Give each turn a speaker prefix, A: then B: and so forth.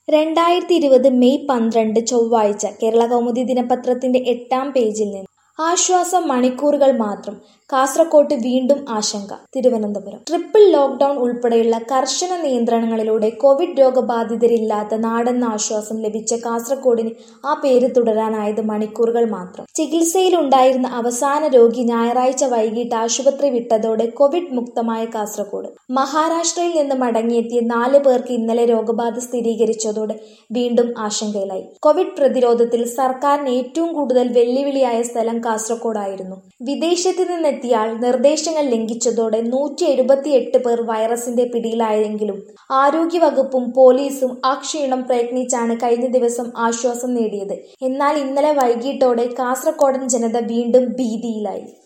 A: 2020 May 12 ചൊവ്വാഴ്ച കേരളകൗമുദി ദിനപത്രത്തിന്റെ 8-ാം പേജിൽ നിന്ന് ആശ്വാസം മണിക്കൂറുകൾ മാത്രം. കാസർകോട്ട് വീണ്ടും ആശങ്ക. തിരുവനന്തപുരം ട്രിപ്പിൾ ലോക്ക്ഡൌൺ ഉൾപ്പെടെയുള്ള കർശന നിയന്ത്രണങ്ങളിലൂടെ കോവിഡ് രോഗബാധിതരില്ലാത്ത നാടെന്ന ആശ്വാസം ലഭിച്ച കാസർകോടിന് ആ പേര് തുടരാനായത് മണിക്കൂറുകൾ മാത്രം. ചികിത്സയിലുണ്ടായിരുന്ന അവസാന രോഗി ഞായറാഴ്ച വൈകിട്ട് ആശുപത്രി വിട്ടതോടെ കോവിഡ് മുക്തമായ കാസർകോട്. മഹാരാഷ്ട്രയിൽ നിന്ന് മടങ്ങിയെത്തിയ 4 പേർക്ക് ഇന്നലെ രോഗബാധ സ്ഥിരീകരിച്ചതോടെ വീണ്ടും ആശങ്കയിലായി. കോവിഡ് പ്രതിരോധത്തിൽ സർക്കാരിന് ഏറ്റവും കൂടുതൽ വെല്ലുവിളിയായ സ്ഥലം കാസർകോടായിരുന്നു. വിദേശത്ത് നിന്നെത്തിയാൽ നിർദ്ദേശങ്ങൾ ലംഘിച്ചതോടെ 178 പേർ വൈറസിന്റെ പിടിയിലായെങ്കിലും ആരോഗ്യവകുപ്പും പോലീസും ആ ക്ഷീണം പ്രയത്നിച്ചാണ് കഴിഞ്ഞ ദിവസം ആശ്വാസം നേടിയത്. എന്നാൽ ഇന്നലെ വൈകിട്ടോടെ കാസർകോടൻ ജനത വീണ്ടും ഭീതിയിലായി.